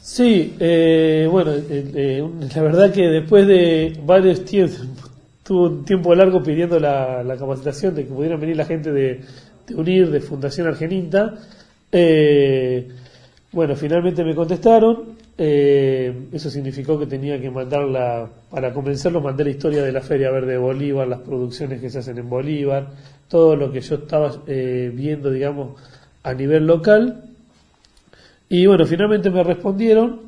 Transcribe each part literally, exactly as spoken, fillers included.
Sí, eh, bueno, eh, eh, la verdad que después de varios tiempos, tuve un tiempo largo pidiendo la, la capacitación de que pudieran venir la gente de, de UNIR, de Fundación Argeninta. Eh, bueno, finalmente me contestaron. Eh, eso significó que tenía que mandarla, para convencerlos, mandé la historia de la Feria Verde de Bolívar, las producciones que se hacen en Bolívar, todo lo que yo estaba eh, viendo, digamos, a nivel local. Y bueno, finalmente me respondieron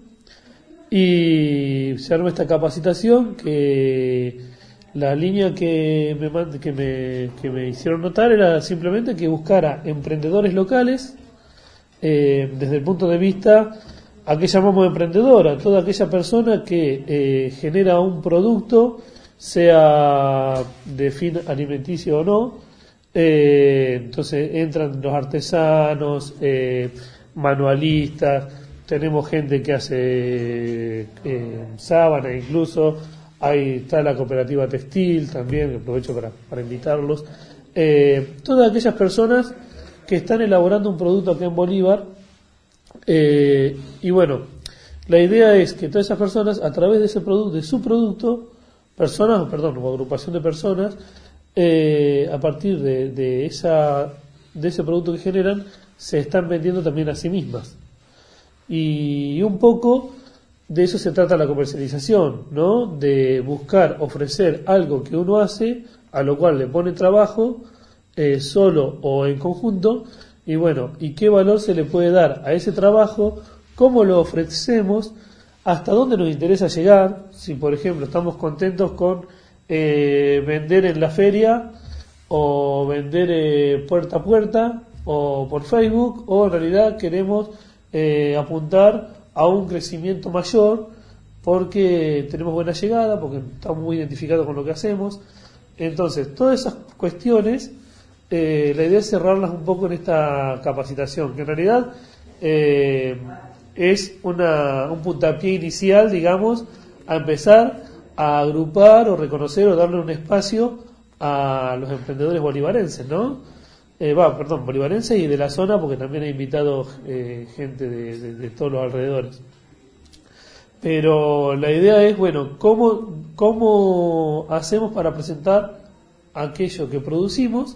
y se armó esta capacitación que la línea que me, mand- que me, que me hicieron notar era simplemente que buscara emprendedores locales eh, desde el punto de vista a qué llamamos emprendedora, toda aquella persona que eh, genera un producto, sea de fin alimenticio o no. Eh, entonces entran los artesanos, eh, manualistas, tenemos gente que hace eh, sábana incluso, ahí está la cooperativa textil también, aprovecho para, para invitarlos. Eh, todas aquellas personas que están elaborando un producto acá en Bolívar, eh, y bueno, la idea es que todas esas personas, a través de ese producto, de su producto, personas, perdón, o agrupación de personas, eh, a partir de, de esa de ese producto que generan, se están vendiendo también a sí mismas. Y un poco de eso se trata la comercialización, ¿no? De buscar ofrecer algo que uno hace, a lo cual le pone trabajo, eh, solo o en conjunto, y bueno, y qué valor se le puede dar a ese trabajo, cómo lo ofrecemos, hasta dónde nos interesa llegar. Si por ejemplo estamos contentos con eh, vender en la feria, o vender eh, puerta a puerta, o por Facebook, o en realidad queremos eh, apuntar a un crecimiento mayor porque tenemos buena llegada, porque estamos muy identificados con lo que hacemos. Entonces, todas esas cuestiones, eh, la idea es cerrarlas un poco en esta capacitación, que en realidad eh, es una, un puntapié inicial, digamos, a empezar a agrupar o reconocer o darle un espacio a los emprendedores bolivarenses, ¿no? Eh, va, perdón, bolivarenses y de la zona, porque también he invitado eh, gente de, de, de todos los alrededores. Pero la idea es, bueno, ¿cómo, cómo hacemos para presentar aquello que producimos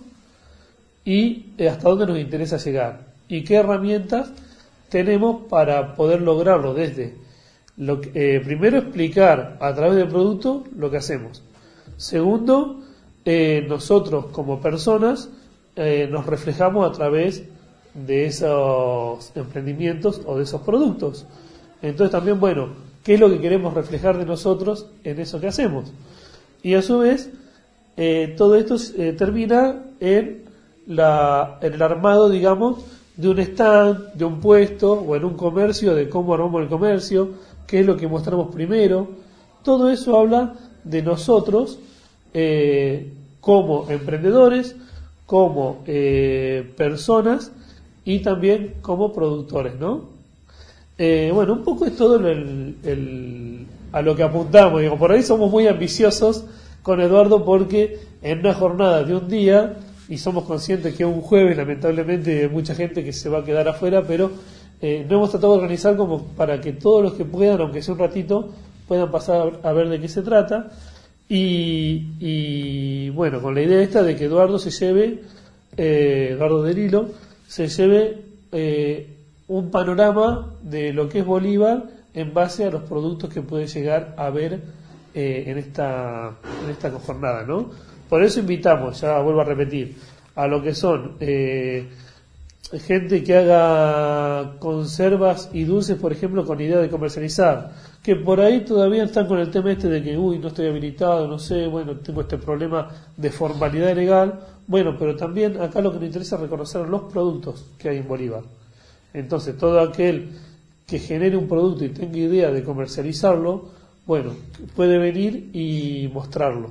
y hasta dónde nos interesa llegar? ¿Y qué herramientas tenemos para poder lograrlo? Desde, lo que, eh, primero, explicar a través del producto lo que hacemos. Segundo, eh, nosotros como personas eh, nos reflejamos a través de esos emprendimientos o de esos productos. Entonces también, bueno, ¿qué es lo que queremos reflejar de nosotros en eso que hacemos? Y a su vez, eh, todo esto eh, termina en, la, en el armado, digamos, de un stand, de un puesto o en un comercio, de cómo armamos el comercio, qué es lo que mostramos primero. Todo eso habla de nosotros eh, como emprendedores, como eh, personas y también como productores, ¿no? Eh, bueno, un poco es todo el, el, a lo que apuntamos. Digo, por ahí somos muy ambiciosos con Eduardo porque en una jornada de un día, y somos conscientes que es un jueves, lamentablemente hay mucha gente que se va a quedar afuera, pero eh, no hemos tratado de organizar como para que todos los que puedan, aunque sea un ratito, puedan pasar a ver de qué se trata. Y, y bueno, con la idea esta de que Eduardo se lleve, eh, Eduardo Delilo, se lleve eh, un panorama de lo que es Bolívar en base a los productos que puede llegar a ver eh, en esta en esta jornada, ¿no? Por eso invitamos, ya vuelvo a repetir, a lo que son eh, gente que haga conservas y dulces, por ejemplo, con idea de comercializar, que por ahí todavía están con el tema este de que, uy, no estoy habilitado, no sé, bueno, tengo este problema de formalidad legal. Bueno, pero también acá lo que nos interesa es reconocer los productos que hay en Bolívar. Entonces, todo aquel que genere un producto y tenga idea de comercializarlo, bueno, puede venir y mostrarlo.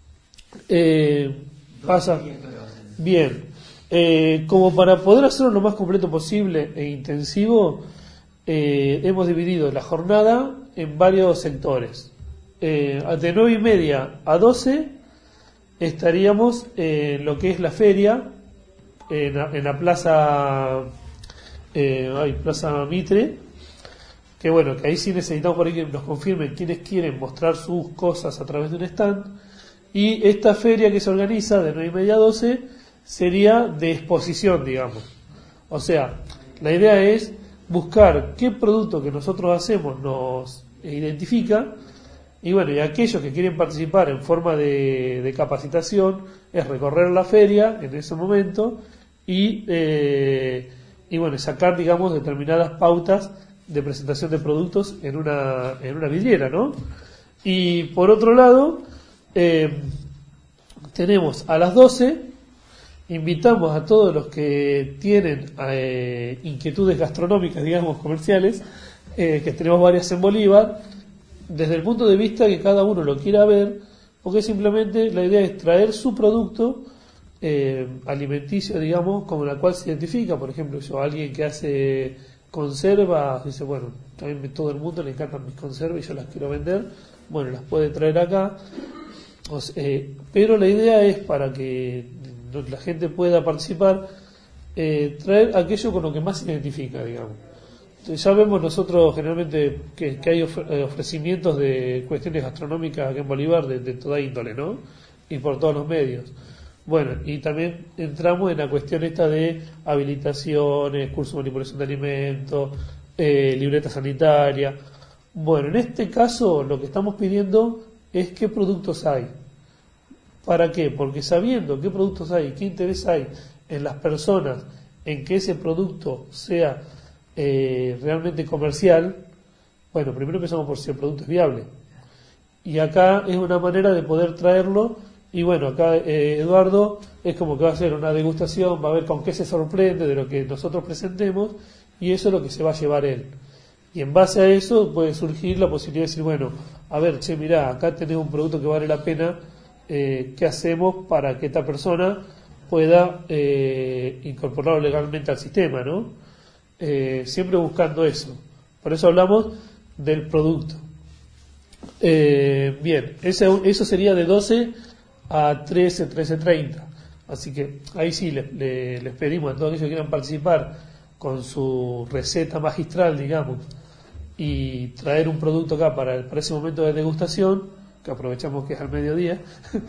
Eh, pasa bien. Eh, como para poder hacerlo lo más completo posible e intensivo, eh, hemos dividido la jornada en varios sectores. Eh, de nueve y media a doce estaríamos en lo que es la feria, en la, en la plaza, eh, ay, Plaza Mitre, que bueno, que ahí sí necesitamos por ahí que nos confirmen quienes quieren mostrar sus cosas a través de un stand. Y esta feria que se organiza de nueve y media a doce sería de exposición, digamos. O sea, la idea es buscar qué producto que nosotros hacemos nos identifica, y bueno, y aquellos que quieren participar en forma de, de capacitación es recorrer la feria en ese momento y, eh, y bueno, sacar, digamos, determinadas pautas de presentación de productos en una, en una vidriera, ¿no? Y por otro lado, eh, tenemos a las doce, invitamos a todos los que tienen eh, inquietudes gastronómicas, digamos, comerciales, eh, que tenemos varias en Bolívar, desde el punto de vista que cada uno lo quiera ver, porque simplemente la idea es traer su producto eh, alimenticio, digamos, con la cual se identifica. Por ejemplo, yo, alguien que hace conservas, dice, bueno, también todo el mundo le encantan mis conservas y yo las quiero vender, bueno, las puede traer acá. O sea, eh, pero la idea es, para que la gente pueda participar, eh, traer aquello con lo que más se identifica, digamos. Entonces, ya vemos nosotros generalmente que, que hay ofrecimientos de cuestiones gastronómicas aquí en Bolívar de, de toda índole, ¿no? Y por todos los medios. Bueno, y también entramos en la cuestión esta de habilitaciones, cursos de manipulación de alimentos, eh, libreta sanitaria. Bueno, en este caso lo que estamos pidiendo es qué productos hay. ¿Para qué? Porque sabiendo qué productos hay, qué interés hay en las personas en que ese producto sea eh, realmente comercial, bueno, primero empezamos por si el producto es viable. Y acá es una manera de poder traerlo. Y bueno, acá eh, Eduardo es como que va a hacer una degustación, va a ver con qué se sorprende de lo que nosotros presentemos, y eso es lo que se va a llevar él. Y en base a eso puede surgir la posibilidad de decir, bueno, a ver, che, mirá, acá tenés un producto que vale la pena, eh, ¿qué hacemos para que esta persona pueda eh, incorporarlo legalmente al sistema, ¿no? Eh, siempre buscando eso. Por eso hablamos del producto. Eh, bien, eso, eso sería de doce a trece, trece treinta. Así que ahí sí les, les, les pedimos a todos aquellos que quieran participar con su receta magistral, digamos, y traer un producto acá para, el, para ese momento de degustación, que aprovechamos que es al mediodía.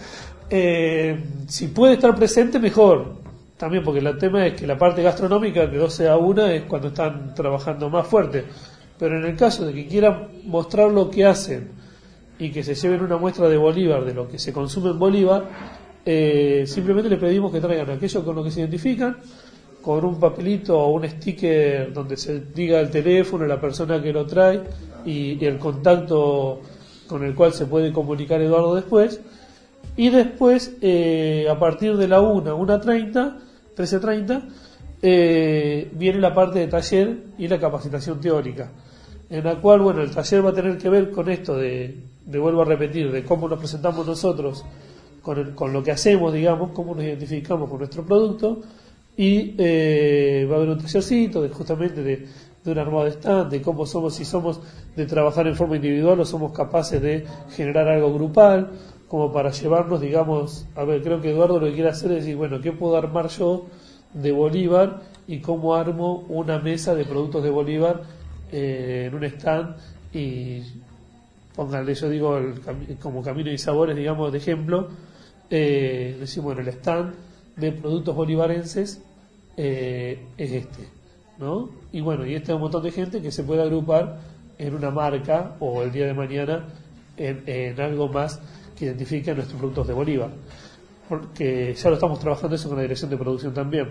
eh, si puede estar presente, mejor. También porque el tema es que la parte gastronómica de doce a una es cuando están trabajando más fuerte. Pero en el caso de que quieran mostrar lo que hacen y que se lleven una muestra de Bolívar, de lo que se consume en Bolívar, eh, simplemente les pedimos que traigan aquello con lo que se identifican, con un papelito o un sticker donde se diga el teléfono, la persona que lo trae y, y el contacto con el cual se puede comunicar Eduardo después. Y después, eh, a partir de la una, una treinta, trece treinta, eh, viene la parte de taller y la capacitación teórica, en la cual, bueno, el taller va a tener que ver con esto de, de vuelvo a repetir, de cómo nos presentamos nosotros con, el, con lo que hacemos, digamos, cómo nos identificamos con nuestro producto, y eh, va a haber un tallercito de, justamente de, de un armado de stand, de cómo somos, si somos de trabajar en forma individual o somos capaces de generar algo grupal, como para llevarnos, digamos, a ver, creo que Eduardo lo que quiere hacer es decir, bueno, ¿qué puedo armar yo de Bolívar y cómo armo una mesa de productos de Bolívar eh, en un stand? Y pónganle, yo digo, el, como Camino y Sabores, digamos, de ejemplo, eh, decimos, bueno, el stand de productos bolivarenses eh, es este, ¿no? Y bueno, y este es un montón de gente que se puede agrupar en una marca o el día de mañana en, en algo más que identifique nuestros productos de Bolívar, porque ya lo estamos trabajando eso con la dirección de producción también.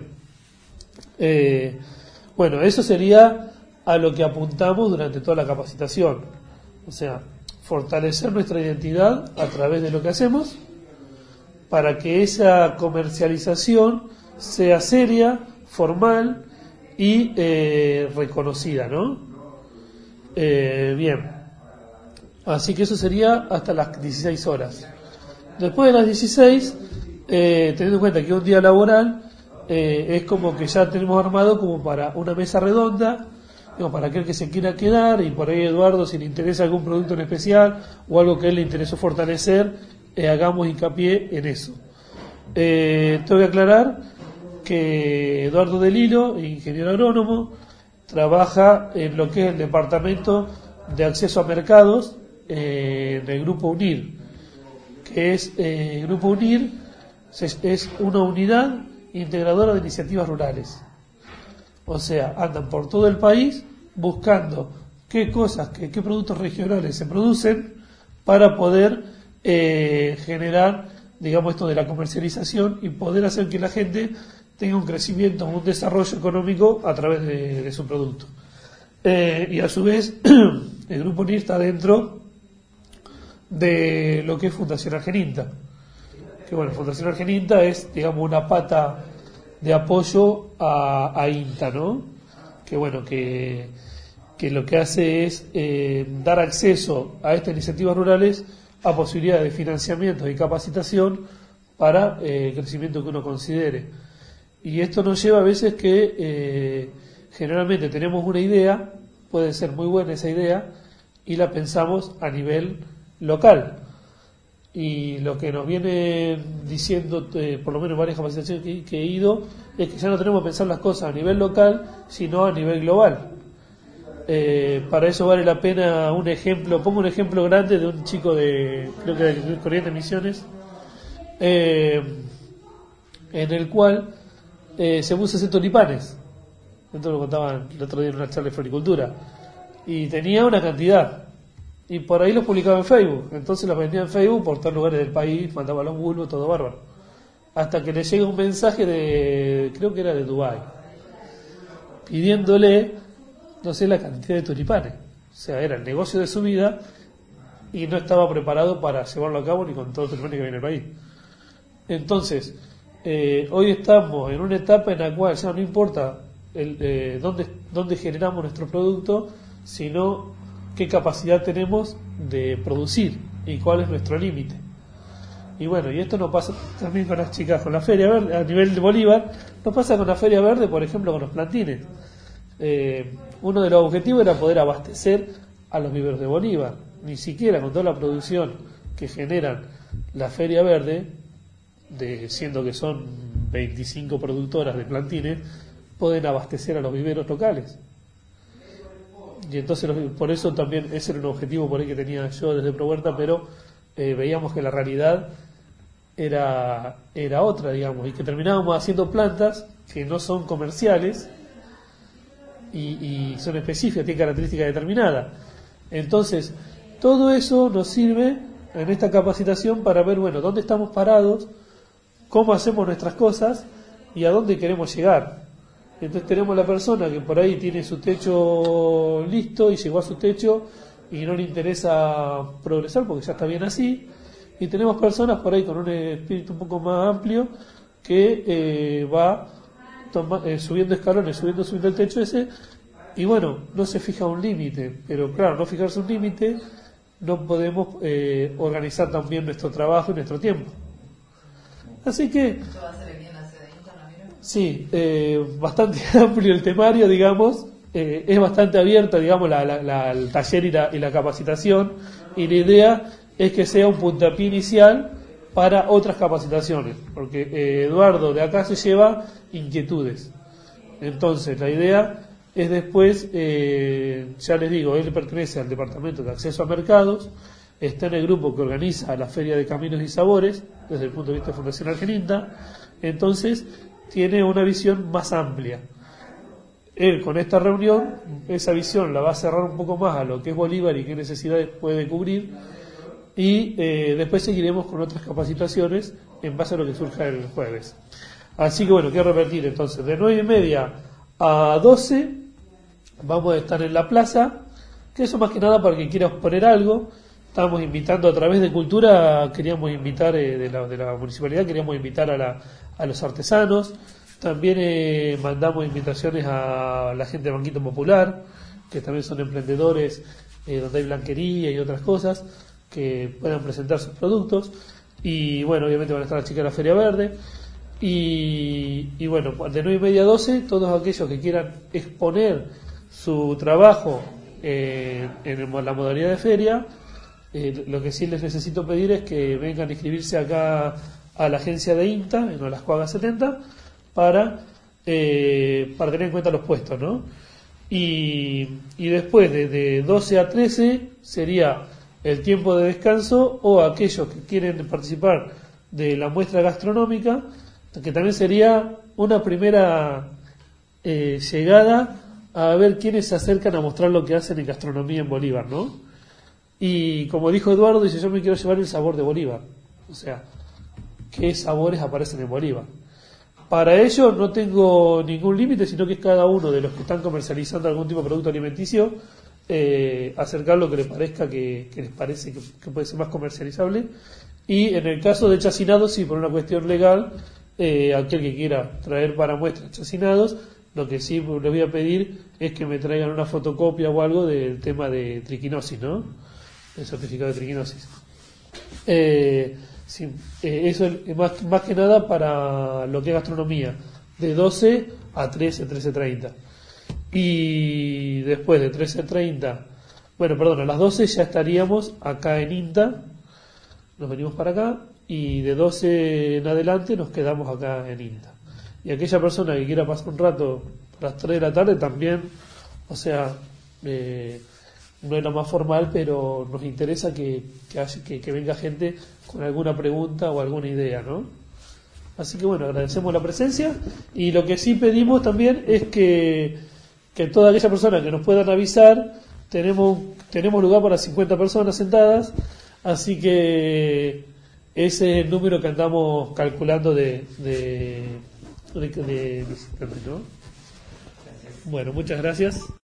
Eh, bueno, eso sería a lo que apuntamos durante toda la capacitación, o sea, fortalecer nuestra identidad a través de lo que hacemos para que esa comercialización sea seria, formal y eh, reconocida, ¿no? Eh, bien, así que eso sería hasta las dieciséis horas. Después de las dieciséis, eh, teniendo en cuenta que un día laboral, eh, es como que ya tenemos armado como para una mesa redonda, digo, para aquel que se quiera quedar, y por ahí Eduardo, si le interesa algún producto en especial o algo que a él le interesó fortalecer, eh, hagamos hincapié en eso. Eh, tengo que aclarar que Eduardo Del Hilo, ingeniero agrónomo, trabaja en lo que es el departamento de acceso a mercados eh, del Grupo UNIR, que es eh, Grupo UNIR es, es una unidad integradora de iniciativas rurales. O sea, andan por todo el país buscando qué cosas, qué, qué productos regionales se producen para poder eh, generar, digamos, esto de la comercialización y poder hacer que la gente tenga un crecimiento, un desarrollo económico a través de, de su producto. Eh, y a su vez, el Grupo UNIR está dentro de lo que es Fundación Argeninta. Que bueno, Fundación Argeninta es, digamos, una pata de apoyo a, a INTA, ¿no? Que bueno, que, que lo que hace es eh, dar acceso a estas iniciativas rurales a posibilidades de financiamiento y capacitación para eh, el crecimiento que uno considere. Y esto nos lleva a veces que eh, generalmente tenemos una idea, puede ser muy buena esa idea, y la pensamos a nivel local. Y lo que nos viene diciendo, eh, por lo menos varias capacitaciones que, que he ido, es que ya no tenemos que pensar las cosas a nivel local, sino a nivel global. Eh, para eso vale la pena un ejemplo, pongo un ejemplo grande de un chico de, creo que de Corrientes Misiones, eh, en el cual eh, se puso a hacer tulipanes. Esto lo contaban el otro día en una charla de floricultura. Y tenía una cantidad. Y por ahí los publicaba en Facebook. Entonces los vendía en Facebook por todos lugares del país, mandaba los bulbos, todo bárbaro. Hasta que le llega un mensaje de, creo que era de Dubái, pidiéndole, no sé, la cantidad de tulipanes. O sea, era el negocio de su vida y no estaba preparado para llevarlo a cabo ni con todos los tulipanes que viene el país. Entonces, eh, hoy estamos en una etapa en la cual ya no importa el, eh, dónde, dónde generamos nuestro producto, sino qué capacidad tenemos de producir y cuál es nuestro límite. Y bueno, y esto nos pasa también con las chicas, con la Feria Verde, a nivel de Bolívar, nos pasa con la Feria Verde, por ejemplo, con los plantines. Eh, uno de los objetivos era poder abastecer a los viveros de Bolívar. Ni siquiera con toda la producción que generan la Feria Verde, de, siendo que son veinticinco productoras de plantines, pueden abastecer a los viveros locales. Y entonces, por eso también ese era un objetivo por ahí que tenía yo desde ProHuerta, pero eh, veíamos que la realidad era, era otra, digamos, y que terminábamos haciendo plantas que no son comerciales y, y son específicas, tienen características determinadas. Entonces, todo eso nos sirve en esta capacitación para ver, bueno, dónde estamos parados, cómo hacemos nuestras cosas y a dónde queremos llegar. Entonces tenemos la persona que por ahí tiene su techo listo y llegó a su techo y no le interesa progresar porque ya está bien así. Y tenemos personas por ahí con un espíritu un poco más amplio que eh, va toma, eh, subiendo escalones, subiendo, subiendo el techo ese. Y bueno, no se fija un límite, pero claro, no fijarse un límite, no podemos eh, organizar también nuestro trabajo y nuestro tiempo. Así que sí, eh, bastante amplio el temario, digamos, eh, es bastante abierta, digamos, la, la, la, el taller y la, y la capacitación, y la idea es que sea un puntapié inicial para otras capacitaciones, porque eh, Eduardo de acá se lleva inquietudes. Entonces, la idea es después, eh, ya les digo, él pertenece al Departamento de Acceso a Mercados, está en el grupo que organiza la Feria de Caminos y Sabores, desde el punto de vista de Fundación Argeninta, entonces tiene una visión más amplia. Él con esta reunión, esa visión la va a cerrar un poco más a lo que es Bolívar y qué necesidades puede cubrir, y eh, después seguiremos con otras capacitaciones en base a lo que surja el jueves. Así que bueno, quiero repetir entonces, de nueve y media a doce vamos a estar en la plaza, que eso más que nada para quien quiera exponer algo. Estamos invitando a través de Cultura, queríamos invitar eh, de, la, de la municipalidad, queríamos invitar a, la, a los artesanos, también eh, mandamos invitaciones a la gente de Banquito Popular, que también son emprendedores, eh, donde hay blanquería y otras cosas, que puedan presentar sus productos, y bueno, obviamente van a estar las chicas de la Feria Verde, y, y bueno, de nueve y media a doce, todos aquellos que quieran exponer su trabajo eh, en la modalidad de feria, Eh, lo que sí les necesito pedir es que vengan a inscribirse acá a la agencia de INTA, en Olascuaga setenta, para, eh, para tener en cuenta los puestos, ¿no? Y, y después de, de doce a trece sería el tiempo de descanso, o aquellos que quieren participar de la muestra gastronómica, que también sería una primera eh, llegada a ver quiénes se acercan a mostrar lo que hacen en gastronomía en Bolívar, ¿no? Y como dijo Eduardo, dice, yo me quiero llevar el sabor de Bolívar, o sea, qué sabores aparecen en Bolívar. Para ello no tengo ningún límite, sino que es cada uno de los que están comercializando algún tipo de producto alimenticio, eh, acercar lo que les parezca que, que les parece que, que puede ser más comercializable. Y en el caso de chacinados, sí, por una cuestión legal, eh, aquel que quiera traer para muestras chacinados, lo que sí les voy a pedir es que me traigan una fotocopia o algo del tema de triquinosis, ¿no? El certificado de triquinosis. Eh, sí, eh, eso es más, más que nada para lo que es gastronomía, de doce a trece, trece treinta. Y después de trece treinta, bueno, perdón, a las doce ya estaríamos acá en INTA, nos venimos para acá, y de doce en adelante nos quedamos acá en INTA. Y aquella persona que quiera pasar un rato a las tres de la tarde también, o sea, eh, no es lo más formal, pero nos interesa que, que, haya, que, que venga gente con alguna pregunta o alguna idea, ¿no? Así que bueno, agradecemos la presencia, y lo que sí pedimos también es que, que toda aquella persona que nos puedan avisar, tenemos, tenemos lugar para cincuenta personas sentadas, así que ese es el número que andamos calculando de, de, de, de, de ¿no? Bueno, muchas gracias.